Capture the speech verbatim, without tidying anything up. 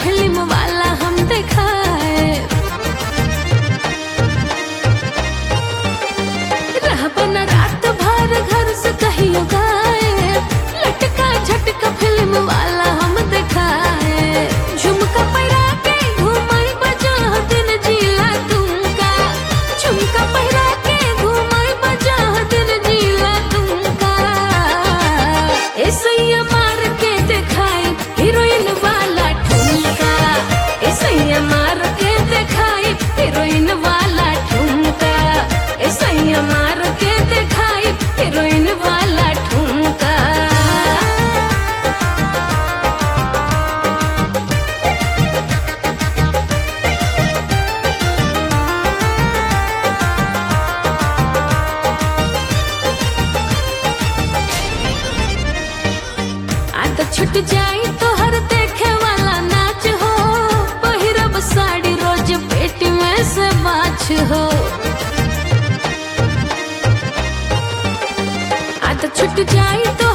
Film वाला हम दिखाए। रह बना रात भर घर से कहियो गाए, लटका झटका फिल्म वाला हम दिखाए। झुमका पहिरा के घूमई बजा दिन जिला तुमका, झुमका पहिरा के घूमई बजा दिन जिला तुमका। ऐसे मार के दिखाई हीरोइन वाला ठुमका, ऐसे मार के दिखाई हीरोइन वाला ठुमका, ऐसे मार के दिखाई हीरोइन वाला ठुमका। आदत छुट जाई तो हर देखे वाला नाच हो, पहिरब साड़ी रोज पेटी में से बाछ हो। आदत छुट जाई तो